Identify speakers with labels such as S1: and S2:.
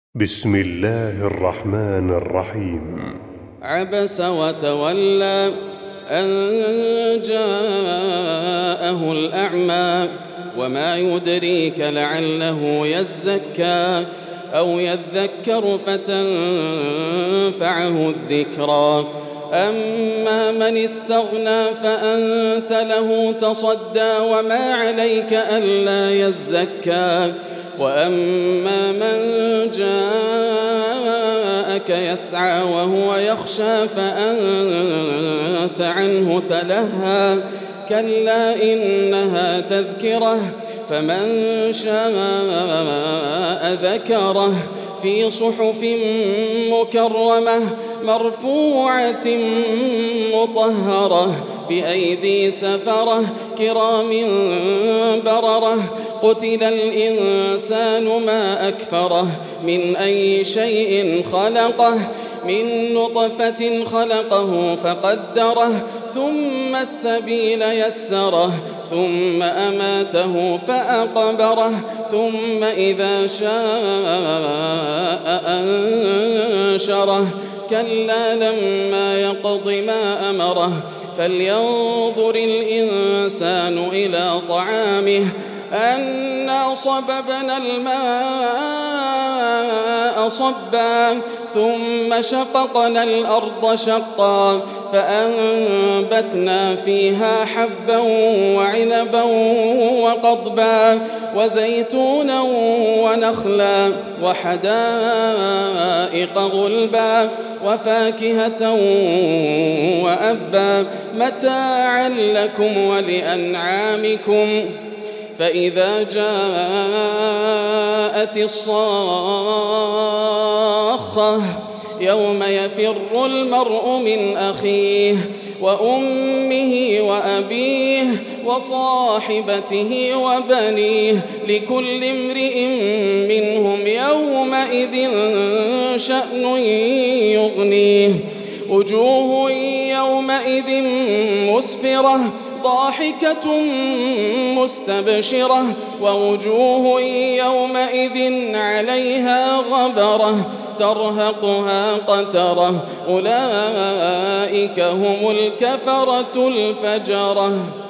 S1: بسم الله الرحمن الرحيم.
S2: عبس وتولى أن جاءه الأعمى وما يدريك لعله يزكى أو يذكر فتنفعه الذكرى. أما من استغنى فأنت له تصدى وما عليك ألا يزكى. وأما من جاءك يسعى وهو يخشى فأنت عنه تلهى. كلا إنها تذكرة فمن شاء ذكره في صحف مكرمة مرفوعة مطهرة بأيدي سفرة كرام بررة. قتل الإنسان ما أكفره من أي شيء خلقه من نطفة خلقه فقدره ثم السبيل يسره ثم أماته فأقبره ثم إذا شاء أنشره. كلا لما يقض ما أمره فلينظر الإنسان إلى طعامه أنا صببنا الماء صبا ثم شققنا الأرض شقا فأنبتنا فيها حبا وعنبا وقضبا وزيتونا ونخلا وحدائق غلبا وفاكهة وأبا متاعا لكم ولأنعامكم. فإذا جاءت الصاخة يوم يفر المرء من أخيه وأمه وأبيه وصاحبته وبنيه لكل امرئ منهم يومئذ شأن يغنيه. وجوه يومئذ مسفرة ضاحكة مستبشرة ووجوه يومئذ عليها غبرة ترهقها قترة. أولئك هم الكفرة الفجرة.